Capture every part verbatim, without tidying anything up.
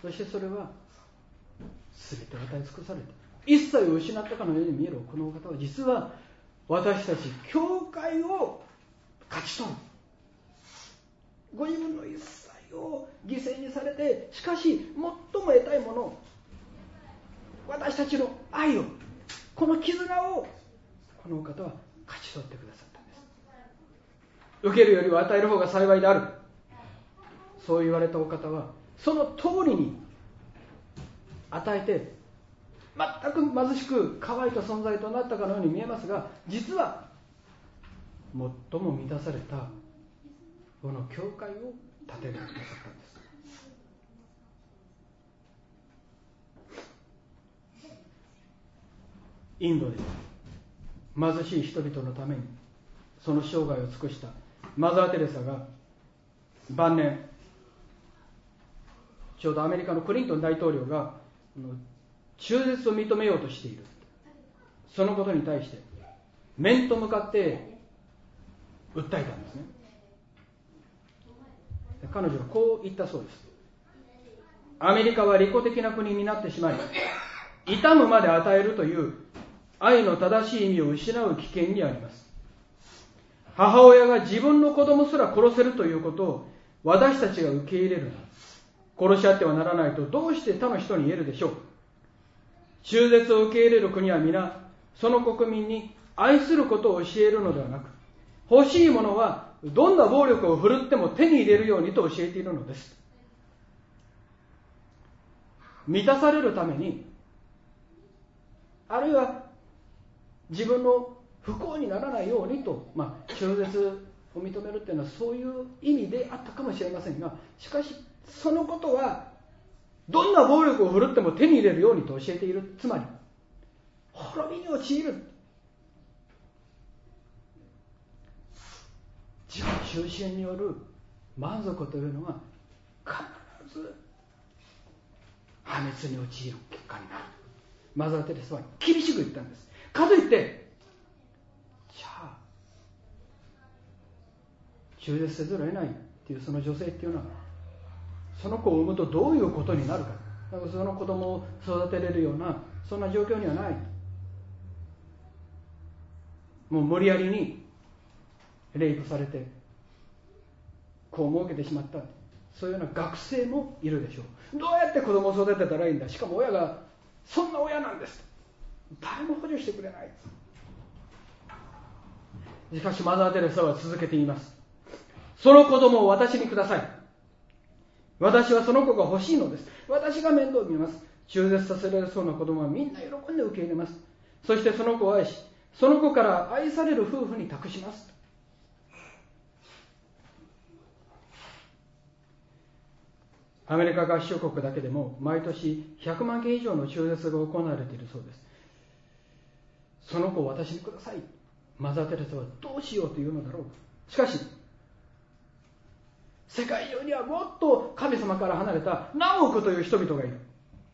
そしてそれは全て与え尽くされて、一切を失ったかのように見えるこのお方は、実は私たち教会を勝ち取る、ご自分の一切を犠牲にされて、しかし最も得たいもの、私たちの愛を、この絆をこのお方は勝ち取ってくださったんです。受けるよりは与える方が幸いである、そう言われたお方はその通りに与えて、全く貧しく乾いた存在となったかのように見えますが、実は最も満たされたこの教会を建ててくださったんです。インドで貧しい人々のためにその生涯を尽くしたマザー・テレサが晩年、ちょうどアメリカのクリントン大統領が中絶を認めようとしている、そのことに対して面と向かって訴えたんですね。彼女はこう言ったそうです。アメリカは利己的な国になってしまい、痛むまで与えるという愛の正しい意味を失う危険にあります。母親が自分の子供すら殺せるということを私たちが受け入れるなら、殺し合ってはならないとどうして他の人に言えるでしょう。中絶を受け入れる国は皆その国民に愛することを教えるのではなく、欲しいものはどんな暴力を振るっても手に入れるようにと教えているのです。満たされるために、あるいは自分の不幸にならないようにと、まあ、中絶を認めるというのはそういう意味であったかもしれませんが、しかしそのことはどんな暴力を振るっても手に入れるようにと教えている。つまり滅びに陥る、自己中心による満足というのは必ず破滅に陥る結果になる。マザー・テレサは厳しく言ったんです。かといってじゃあ中絶せざるを得ないっていうその女性っていうのは、その子を産むとどういうことになるか、だからその子供を育てれるようなそんな状況にはない。もう無理やりにレイプされて子を設けてしまった、そういうような学生もいるでしょう。どうやって子供を育てたらいいんだ、しかも親がそんな親なんです、誰も補助してくれない。しかしマザー・テレサは続けて言います。その子供を私にください。私はその子が欲しいのです。私が面倒を見ます。中絶させられそうな子供はみんな喜んで受け入れます。そしてその子を愛し、その子から愛される夫婦に託します。アメリカ合衆国だけでも毎年ひゃくまんけん以上の中絶が行われているそうです。その子を私にください。マザー・テレサはどうしようというのだろう。しかし世界中にはもっと神様から離れた何億という人々がいる。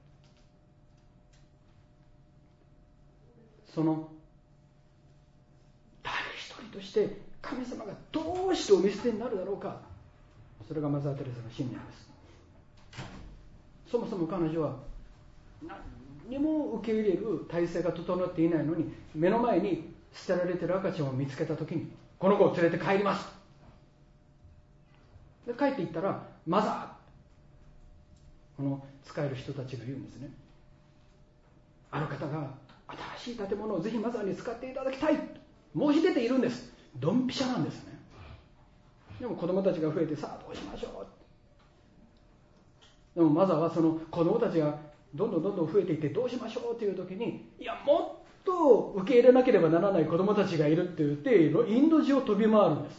その誰一人として神様がどうしてお見捨てになるだろうか。それがマザー・テレサの信念です。そもそも彼女は何にも受け入れる体制が整っていないのに、目の前に捨てられている赤ちゃんを見つけたときに、この子を連れて帰ります。で帰っていったら、マザー、この使える人たちが言うんですね。ある方が新しい建物をぜひマザーに使っていただきたい申し出ているんです。ドンピシャなんですね。でも子供たちが増えて、さあどうしましょう。でもマザーはその子供たちがどんどんどんどん増えていってどうしましょうという時に、いやもっと受け入れなければならない子供たちがいるって言ってインド中を飛び回るんです。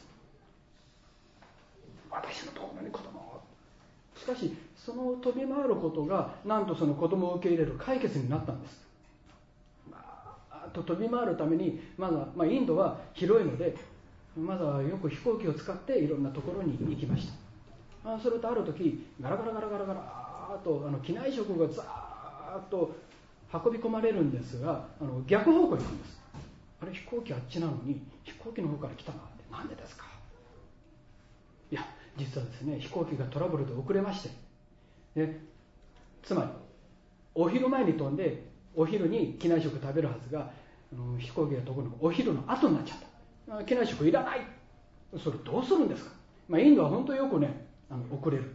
私のところに子供を。しかしその飛び回ることがなんとその子供を受け入れる解決になったんです。まあ、あと飛び回るためにまだ、まあ、インドは広いので、まだよく飛行機を使っていろんなところに行きました。あそれとある時ガラガラガラガラガラーとあの機内食がザーッと運び込まれるんですが、あの逆方向に行くんです。あれ飛行機あっちなのに飛行機の方から来たなって、なんでですか。いや実はですね、飛行機がトラブルで遅れまして、でつまりお昼前に飛んでお昼に機内食食べるはずが、うん、飛行機が飛ぶのがお昼の後になっちゃった。機内食いらない。それどうするんですか。まあ、インドは本当よくね、あの遅れる。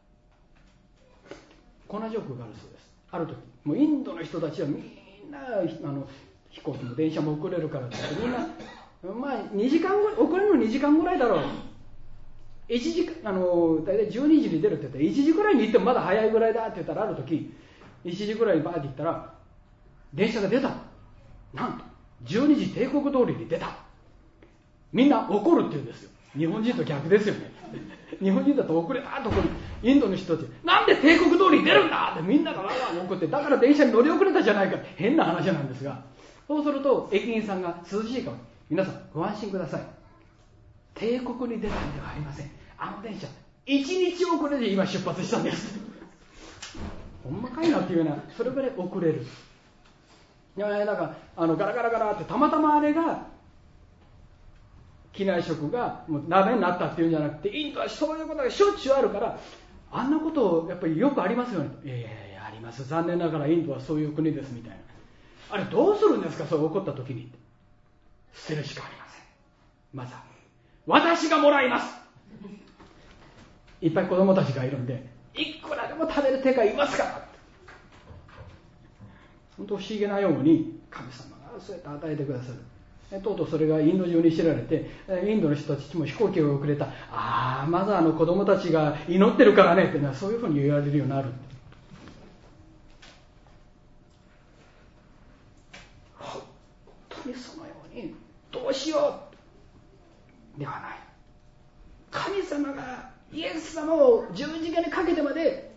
こんなジョークがあるそうです。ある時もうインドの人たちはみんなあの飛行機も電車も遅れるからってみんなまあにじかんぐらい、遅れるのにじかんぐらいだろう。いちじあの大体じゅうにじに出るって言ったらいちじぐらいに行ってもまだ早いぐらいだって言ったら、ある時いちじぐらいにバーって行ったら電車が出た。なんとじゅうにじ帝国通りに出た。みんな怒るって言うんですよ。日本人と逆ですよね。日本人だと遅れたところにインドの人たちなんで帝国通りに出るんだってみんながわーわー怒って、だから電車に乗り遅れたじゃないか。変な話なんですが、そうすると駅員さんが涼しい顔に、皆さんご安心ください、帝国に出たんではありません。あの電車いちにち遅れで今出発したんです。ほんまかいなっていうような、それぐらい遅れる。いやだからあのガラガラガラってたまたまあれが機内食がもうダメになったっていうんじゃなくて、インドはそういうことがしょっちゅうあるから、あんなことやっぱりよくありますよね。いやいやいやあります、残念ながらインドはそういう国ですみたいな。あれどうするんですか、そう起こった時に。捨てるしかありません。まずは私がもらいます。いっぱい子供たちがいるんで、いくらでも食べる手がいますから。本当不思議なように神様がそうやって与えてくださる。とうとうそれがインド中に知られて、インドの人たちも飛行機が遅れた、ああまずあの子供たちが祈ってるからねっていうのは、そういうふうに言われるようになる。本当にそのようにどうしようではない。神様がイエス様を十字架にかけてまで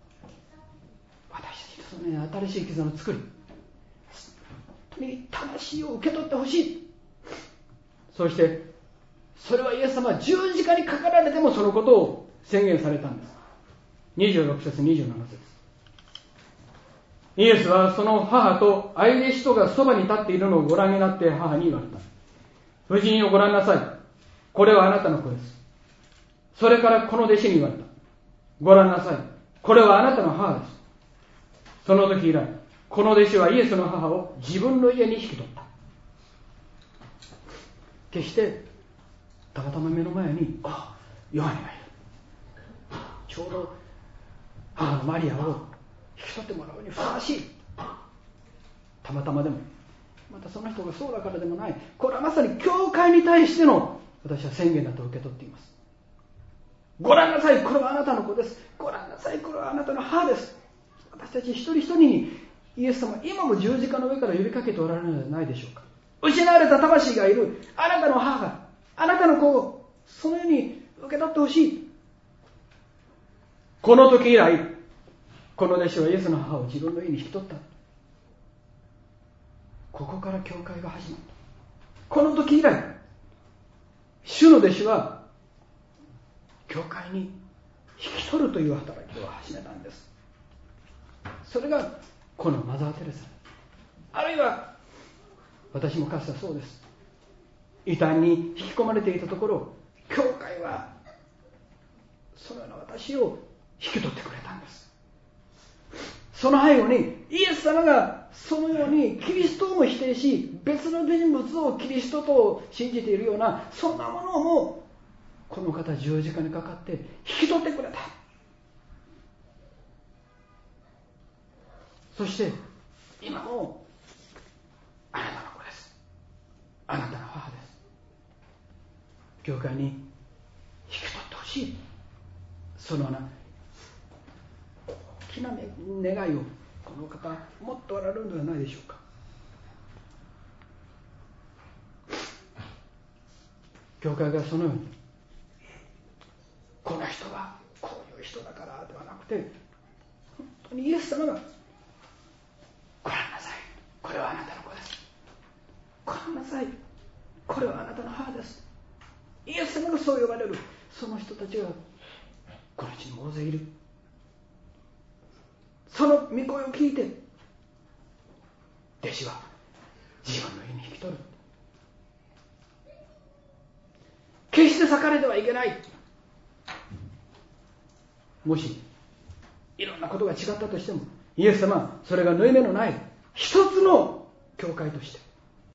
私たちとその、ね、新しい絆を作り、本当に魂を受け取ってほしい。そしてそれはイエス様は十字架にかかられてもそのことを宣言されたんです。にじゅうろく節にじゅうなな節、イエスはその母と愛弟子とがそばに立っているのをご覧になって母に言われた。夫人をご覧なさい、これはあなたの子です。それからこの弟子に言われた。ご覧なさい、これはあなたの母です。その時以来、この弟子はイエスの母を自分の家に引き取った。決してたまたま目の前に、あ、ヨハネがいる、ちょうど母のマリアを引き取ってもらうにふさわしい、たまたまでも、またその人がそうだからでもない、これはまさに教会に対しての私は宣言だと受け取っています。ご覧なさい、これはあなたの子です。ご覧なさい、これはあなたの母です。私たち一人一人にイエス様、今も十字架の上から呼びかけておられるのではないでしょうか。失われた魂がいるあなたの母が、あなたの子をそのように受け取ってほしい。この時以来、この弟子はイエスの母を自分の家に引き取った。ここから教会が始まった。この時以来、主の弟子は教会に引き取るという働きを始めたんです。それがこのマザー・テレサ、あるいは私もかつてはそうです。異端に引き込まれていたところ、教会はそのような私を引き取ってくれたんです。その背後にイエス様がそのようにキリストをも否定し、別の人物をキリストと信じているような、そんなものもこの方十字架にかかって引き取ってくれた。そして今もあなたの子です、あなたの母です、教会に引き取ってほしい、そのような大きな願いをこの方持っておられるのではないでしょうか。教会がそのように、この人はこういう人だからではなくて、本当にイエス様がご覧なさい、これはあなたの子です、ご覧なさい、これはあなたの母です、イエス様がそう呼ばれるその人たちがこの地に大勢いる。その御声を聞いて弟子は自分の家に引き取る。決して裂かれてはいけない。もしいろんなことが違ったとしても、イエス様はそれが縫い目のない一つの教会として